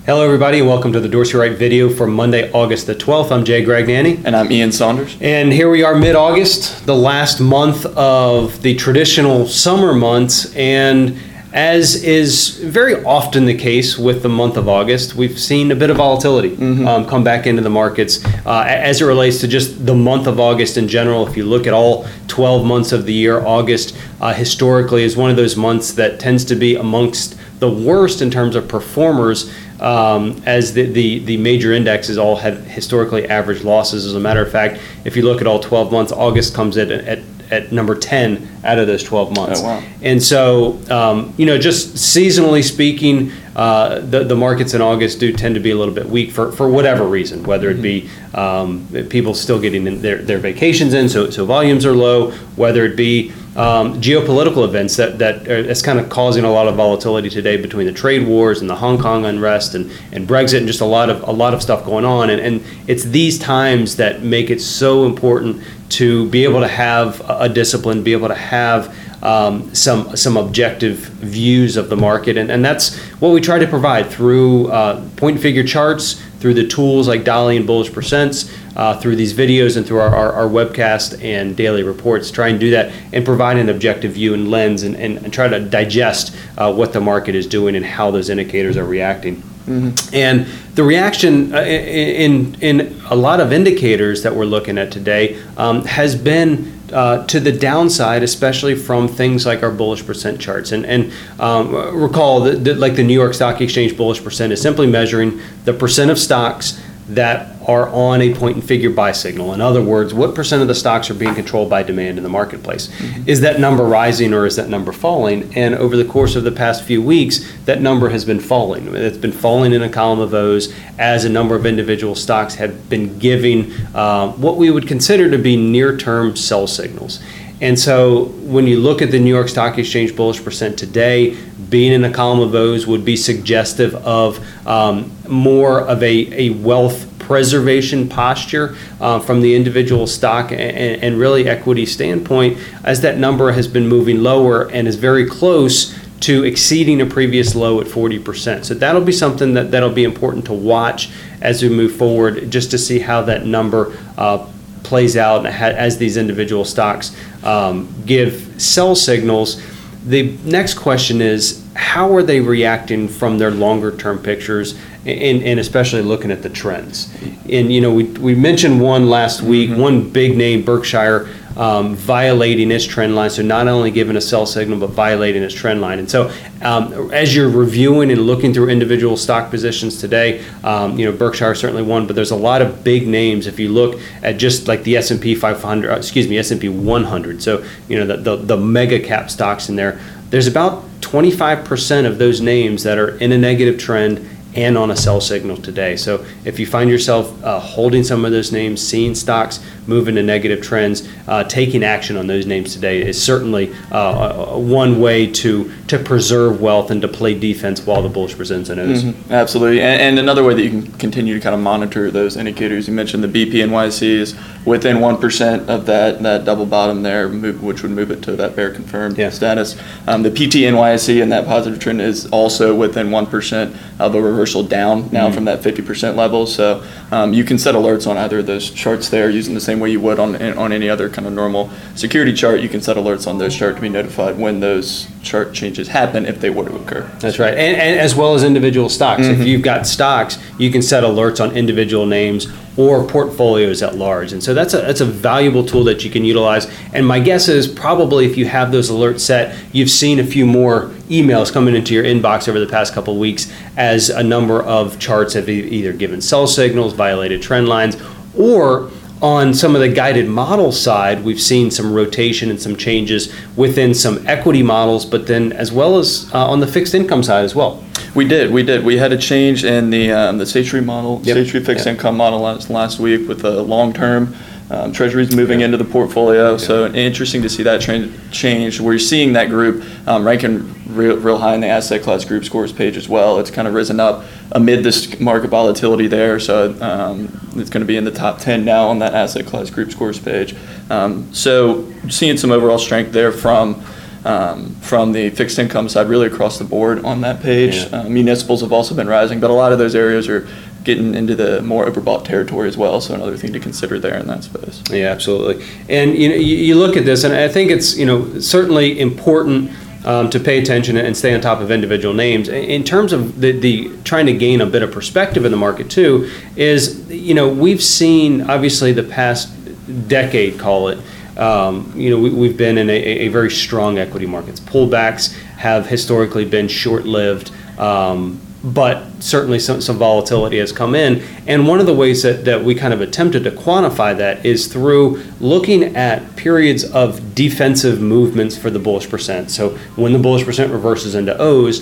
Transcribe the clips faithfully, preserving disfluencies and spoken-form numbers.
Hello everybody and welcome to the Dorsey Wright video for Monday, August the twelfth. I'm Jay Gragnani. And I'm Ian Saunders. And here we are mid-August, the last month of the traditional summer months. And as is very often the case with the month of August, we've seen a bit of volatility mm-hmm. um, come back into the markets uh, as it relates to just the month of August in general. If you look at all twelve months of the year, August uh, historically is one of those months that tends to be amongst the worst in terms of performers, um, as the, the, the major indexes all had historically average losses. As a matter of fact, if you look at all twelve months, August comes in at, at, at number ten out of those twelve months. Oh, wow. And so, um, you know, just seasonally speaking, uh, the, the markets in August do tend to be a little bit weak for, for whatever reason, whether it be um, people still getting in their, their vacations in, so, so volumes are low, whether it be Um, geopolitical events that that are, that's kind of causing a lot of volatility today between the trade wars and the Hong Kong unrest and, and Brexit and just a lot of a lot of stuff going on, and, and it's these times that make it so important to be able to have a discipline, be able to have um, some some objective views of the market, and, and that's what we try to provide through uh, point and figure charts, through the tools like Dolly and Bullish Percents, uh, through these videos and through our, our, our webcast and daily reports. Try and do that and provide an objective view and lens and, and, and try to digest uh, what the market is doing and how those indicators are reacting. Mm-hmm. And the reaction uh, in, in a lot of indicators that we're looking at today um, has been Uh, to the downside, especially from things like our bullish percent charts. And, and um, recall that, that like the New York Stock Exchange bullish percent is simply measuring the percent of stocks that are on a point and figure buy signal. In other words, what percent of the stocks are being controlled by demand in the marketplace? Mm-hmm. Is that number rising or is that number falling? And over the course of the past few weeks, that number has been falling. It's been falling in a column of O's as a number of individual stocks have been giving uh, what we would consider to be near-term sell signals. And so when you look at the New York Stock Exchange bullish percent today, being in a column of O's would be suggestive of um, more of a, a wealth preservation posture uh, from the individual stock and, and really equity standpoint, as that number has been moving lower and is very close to exceeding a previous low at forty percent. So that'll be something that, that'll be important to watch as we move forward, just to see how that number uh, plays out as these individual stocks um, give sell signals. The next question is, how are they reacting from their longer term pictures, and, and especially looking at the trends? And you know, we we mentioned one last week, mm-hmm. one big name, Berkshire, um, violating its trend line. So not only giving a sell signal, but violating its trend line. And so um, as you're reviewing and looking through individual stock positions today, um, you know, Berkshire is certainly one, but there's a lot of big names. If you look at just like the S and P five hundred, excuse me, S and P one hundred. So, you know, the, the, the mega cap stocks in there, there's about twenty-five percent of those names that are in a negative trend and on a sell signal today. So if you find yourself uh, holding some of those names, seeing stocks move into negative trends, uh, taking action on those names today is certainly uh, one way to to preserve wealth and to play defense while the bullish presents an O's. Mm-hmm. Absolutely. And, and another way that you can continue to kind of monitor those indicators, you mentioned the B P N Y C is within one percent of that, that double bottom there, move, which would move it to that bear confirmed yeah. status. Um, the P T N Y C and that positive trend is also within one percent of a reversal down now mm-hmm. from that fifty percent level. So um, you can set alerts on either of those charts there using the same way you would on on any other kind of normal security chart. You can set alerts on those charts to be notified when those chart changes happen, if they were to occur. That's right. And, and as well as individual stocks. Mm-hmm. If you've got stocks, you can set alerts on individual names or portfolios at large. And so that's a that's a valuable tool that you can utilize. And my guess is probably if you have those alerts set, you've seen a few more emails coming into your inbox over the past couple of weeks as a number of charts have e- either given sell signals, violated trend lines, or on some of the guided model side, we've seen some rotation and some changes within some equity models, but then as well as uh, on the fixed income side as well. We did, we did. We had a change in the um, the State Street model, yep. State Street fixed yep. income model last, last week with the long-term um, treasuries moving yep. into the portfolio. Yep. So interesting to see that trend change. We're seeing that group um, ranking real, real high in the asset class group scores page as well. It's kind of risen up amid this market volatility there. So um, it's going to be in the top ten now on that asset class group scores page. Um, so seeing some overall strength there from um, from the fixed income side, really across the board on that page. Yeah. Uh, municipals have also been rising, but a lot of those areas are getting into the more overbought territory as well. So another thing to consider there in that space. Yeah, absolutely. And you know, you, you look at this, and I think it's you know certainly important um, to pay attention and stay on top of individual names. In terms of the, the trying to gain a bit of perspective in the market too, is you know we've seen obviously the past decade, call it. Um, you know, we, we've been in a, a very strong equity markets. Pullbacks have historically been short-lived. Um, but certainly some, some volatility has come in. And one of the ways that, that we kind of attempted to quantify that is through looking at periods of defensive movements for the bullish percent. So when the bullish percent reverses into O's,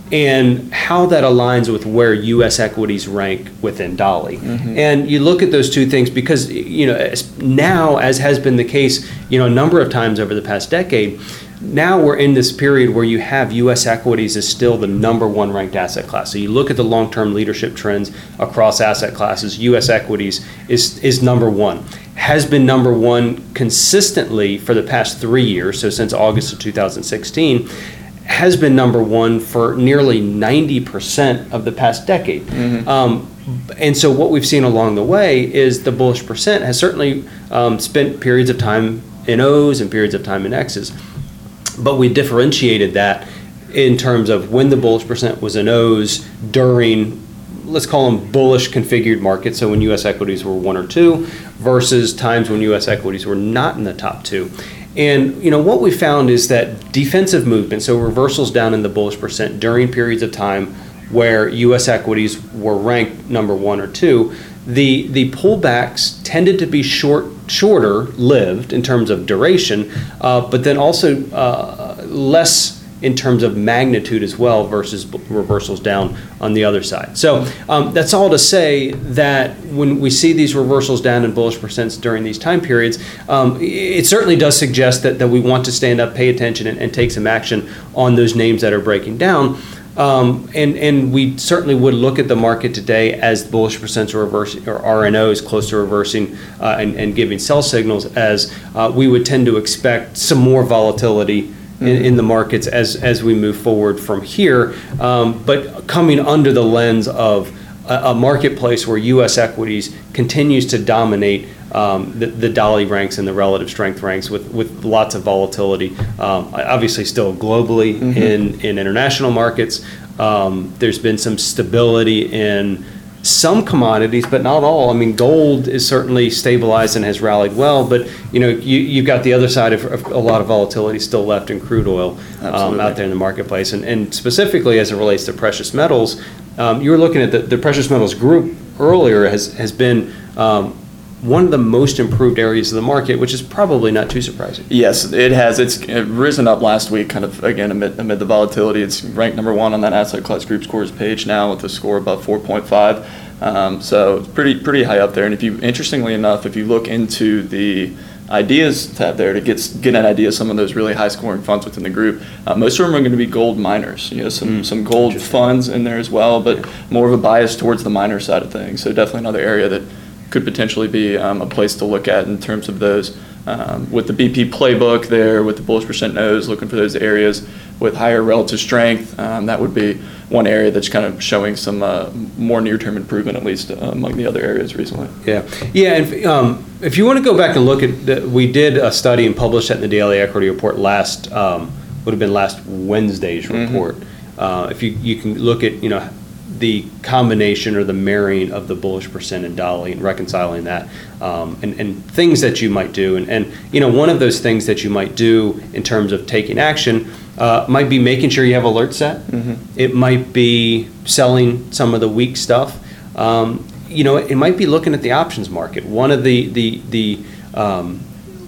and how that aligns with where U S equities rank within D A L Y. Mm-hmm. And you look at those two things because, you know, as now, as has been the case, you know, a number of times over the past decade, now we're in this period where you have U S equities as still the number one ranked asset class. So you look at the long-term leadership trends across asset classes, U S equities is, is number one. Has been number one consistently for the past three years, so since August of two thousand sixteen, has been number one for nearly ninety percent of the past decade. Mm-hmm. Um, and so what we've seen along the way is the bullish percent has certainly um, spent periods of time in O's and periods of time in X's. But we differentiated that in terms of when the bullish percent was in O's during, let's call them bullish configured markets, so when U S equities were one or two, versus times when U S equities were not in the top two. And you know what we found is that defensive movement, so reversals down in the bullish percent during periods of time where U S equities were ranked number one or two, the the pullbacks tended to be short, shorter lived in terms of duration, uh, but then also uh, less in terms of magnitude as well versus reversals down on the other side. So um, that's all to say that when we see these reversals down in bullish percents during these time periods, um, it certainly does suggest that, that we want to stand up, pay attention, and, and take some action on those names that are breaking down. Um, and, and we certainly would look at the market today as bullish percents are reversing, or R N Os close to reversing uh, and, and giving sell signals, as uh, we would tend to expect some more volatility In, in the markets as as we move forward from here, um, but coming under the lens of a, a marketplace where U S equities continues to dominate um, the, the D A L Y ranks and the relative strength ranks with, with lots of volatility. Um, obviously still globally mm-hmm. in, in international markets. Um, there's been some stability in some commodities, but not all. I mean, gold is certainly stabilized and has rallied well, but you know, you, you've got the other side of, of a lot of volatility still left in crude oil um, out there in the marketplace. And, and specifically as it relates to precious metals, um, you were looking at the, the precious metals group earlier has, has been um, one of the most improved areas of the market, which is probably not too surprising. Yes, it has. It's risen up last week, kind of, again, amid, amid the volatility. It's ranked number one on that asset class group scores page now with a score above four point five. Um, so it's pretty pretty high up there. And if you, interestingly enough, if you look into the ideas tab there to get get an idea of some of those really high scoring funds within the group, uh, most of them are going to be gold miners. You know, some mm, some gold funds in there as well, but more of a bias towards the miner side of things. So definitely another area that could potentially be um, a place to look at in terms of those. Um, with the B P playbook there, with the bullish percent nose, looking for those areas with higher relative strength, um, that would be one area that's kind of showing some uh, more near-term improvement, at least uh, among the other areas recently. Yeah, yeah, and um, if you want to go back and look at, the, we did a study and published that in the Daily Equity Report last, um, would have been last Wednesday's report. Mm-hmm. Uh, if you, you can look at, you know, the combination or the marrying of the bullish percent and D A L Y and reconciling that, um, and, and things that you might do. And, and, you know, one of those things that you might do in terms of taking action uh, might be making sure you have alerts set. Mm-hmm. It might be selling some of the weak stuff. Um, you know, it might be looking at the options market. One of the, the, the um,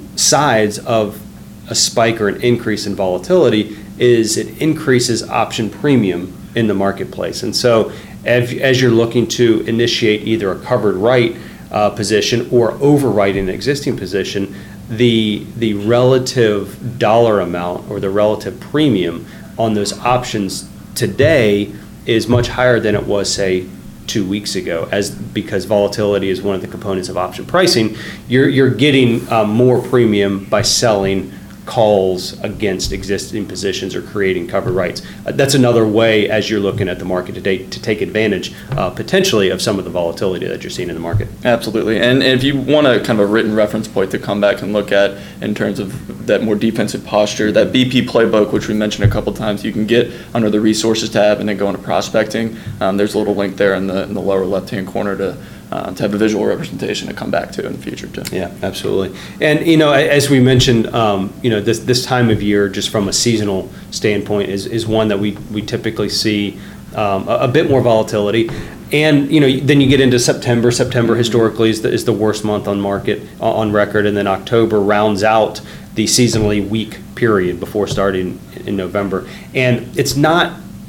sides of a spike or an increase in volatility is it increases option premium in the marketplace. And so as, as you're looking to initiate either a covered right uh, position or overwrite an existing position, the the relative dollar amount or the relative premium on those options today is much higher than it was, say, two weeks ago, as because volatility is one of the components of option pricing. You're, you're getting um, more premium by selling calls against existing positions or creating covered rights. Uh, that's another way, as you're looking at the market today, to take advantage uh, potentially of some of the volatility that you're seeing in the market. Absolutely. And if you want a kind of a written reference point to come back and look at in terms of that more defensive posture, that B P playbook, which we mentioned a couple times, you can get under the resources tab and then go into prospecting. Um, there's a little link there in the, in the lower left-hand corner to Uh, to have a visual representation to come back to in the future too. Yeah, absolutely. And you know, as we mentioned, um, you know, this this time of year, just from a seasonal standpoint, is is one that we we typically see um, a, a bit more volatility. And you know, then you get into September. September historically is the, is the worst month on market on record, and then October rounds out the seasonally weak period before starting in November. And it's not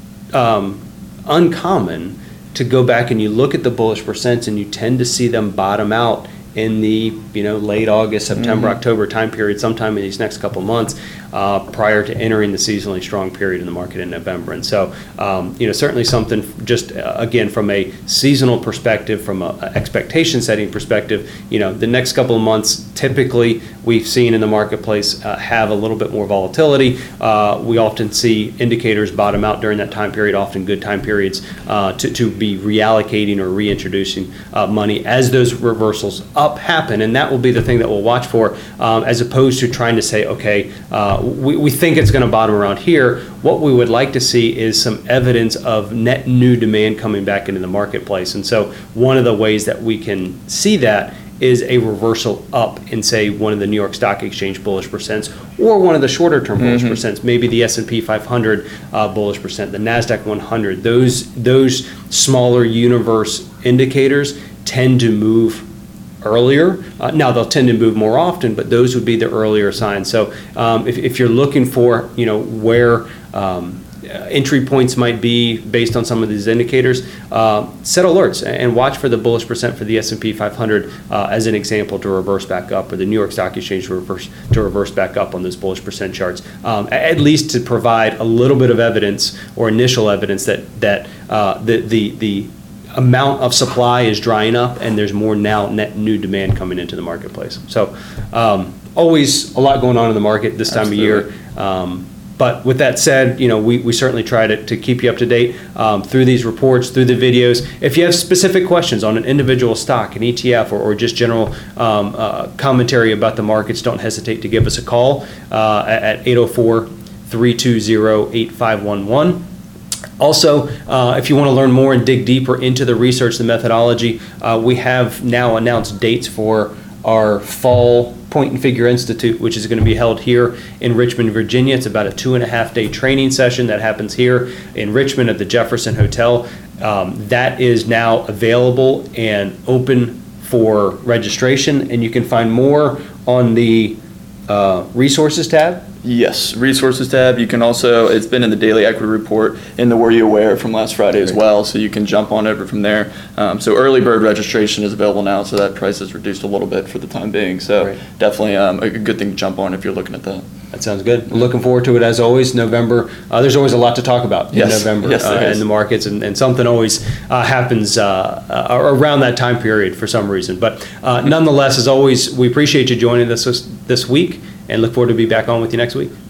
um, uncommon to go back and you look at the bullish percents and you tend to see them bottom out in the you know late August, September, mm-hmm. October time period, sometime in these next couple months, uh, prior to entering the seasonally strong period in the market in November. And so, um, you know, certainly something just uh, again from a seasonal perspective, from a, a expectation setting perspective, you know, the next couple of months typically we've seen in the marketplace uh, have a little bit more volatility. Uh, we often see indicators bottom out during that time period, often good time periods uh, to to be reallocating or reintroducing uh, money as those reversals up happen, and that will be the thing that we'll watch for, um, as opposed to trying to say, okay, uh, we, we think it's going to bottom around here. What we would like to see is some evidence of net new demand coming back into the marketplace. And so one of the ways that we can see that is a reversal up in, say, one of the New York Stock Exchange bullish percents, or one of the shorter term bullish mm-hmm. percents, maybe the S and P five hundred uh, bullish percent, the NASDAQ one hundred. Those, those smaller universe indicators tend to move earlier. Uh, now they'll tend to move more often, but those would be the earlier signs. So um, if, if you're looking for, you know, where um, entry points might be based on some of these indicators, uh, set alerts and watch for the bullish percent for the S and P five hundred uh, as an example to reverse back up, or the New York Stock Exchange to reverse to reverse back up on those bullish percent charts, um, at least to provide a little bit of evidence or initial evidence that that uh, the the the amount of supply is drying up and there's more now net new demand coming into the marketplace. So um, always a lot going on in the market this time Absolutely. of year. Um, But with that said, you know, we, we certainly try to, to keep you up to date um, through these reports, through the videos. If you have specific questions on an individual stock, an E T F, or, or just general um, uh, commentary about the markets, don't hesitate to give us a call uh, at eight oh four, three two zero, eight five one one. Also, uh, if you want to learn more and dig deeper into the research, the methodology, uh, we have now announced dates for our fall Point and Figure Institute, which is going to be held here in Richmond, Virginia. It's about a two and a half day training session that happens here in Richmond at the Jefferson Hotel. Um, that is now available and open for registration, and you can find more on the uh, resources tab. Yes, resources tab. You can also, it's been in the daily equity report in the Were You Aware from last Friday as well, so you can jump on over from there. Um, so early bird registration is available now, so that price is reduced a little bit for the time being. So Great. definitely um, a good thing to jump on if you're looking at that. That sounds good. I'm looking forward to it as always. November, uh, there's always a lot to talk about in yes. November yes, uh, in the markets, and, and something always uh, happens uh, uh, around that time period for some reason. But uh, nonetheless, as always, we appreciate you joining us this, this week, and look forward to be back on with you next week.